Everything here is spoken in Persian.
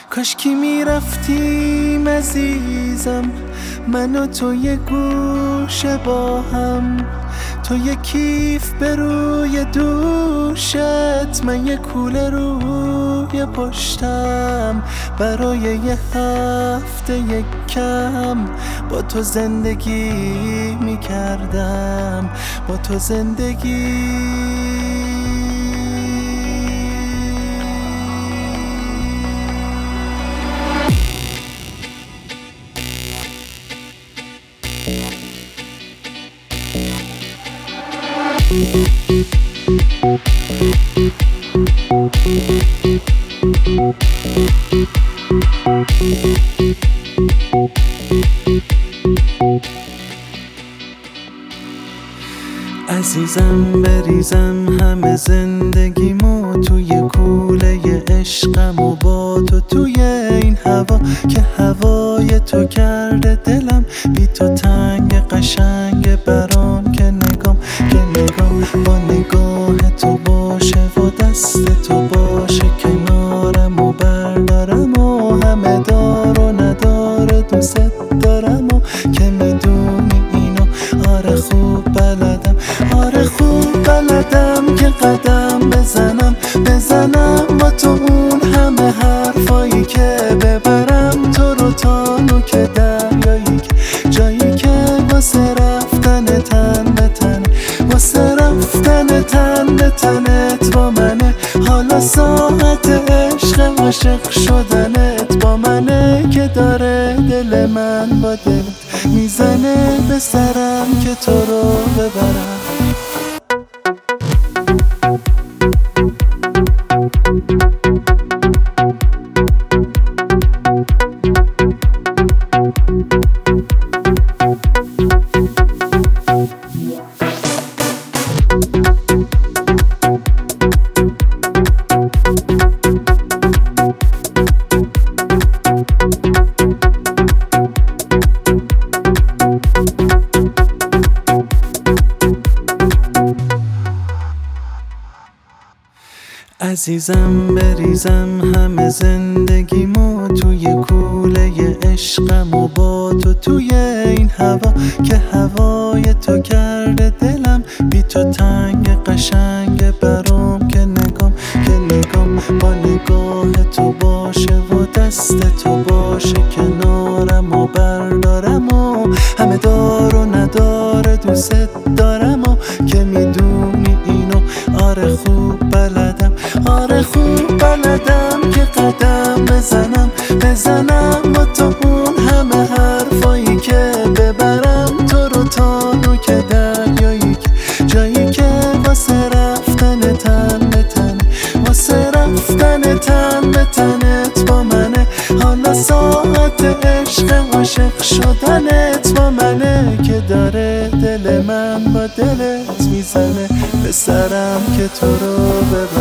کاش کی میرفتیم عزیزم، من و تو یه گوشه با هم، تو یه کیف به روی دوشت، من یه کوله روی پشتم، برای یه هفته یک کم با تو زندگی میکردم، با تو زندگی. عزیزم بریزم همه زندگیمو توی کوله عشقم و با تو توی این هوا که هوای تو کرده دلم بی تو تنگ قشنگ برام که نگام با نگاه تو باشه و دست تو باشه کنارم و بردارم و همه دار و نداره دوست دارم و که میدونی اینو آره خوب بلدم، آره خوب بلدم که قدم بزنم با تو اون همه حرفایی که ببرم تو رو تا نوک دریایی که جایی که واسه رفتن تن به تن، واسه رفتن تن به تنت با منه، حالا ساعت عشق عاشق شدنت با منه که داره دل من با دلت میزنه به سرم که تو رو ببرم. عزیزم بریزم همه زندگیمو توی کوله عشقم و با تو توی این هوا که هوای تو کرده دلم بی تو تنگ قشنگ برام که نگام با نگاه تو باشه و دست تو باشه کنارم و بردارم و همه دار و نداره دوست دارم و که میدونی اینو آره خوب بلدم، آره خوب بلدم که قدم بزنم با تو اون همه حرفایی که ببرم تو رو تا نوک دریایی که جایی که واسه رفتن تن به تن، واسه رفتن تن به تنت با منه، حالا ساعت عشق عاشق شدنت با منه که داره دل من با دلت میزنه به سرم که تو رو ببرم.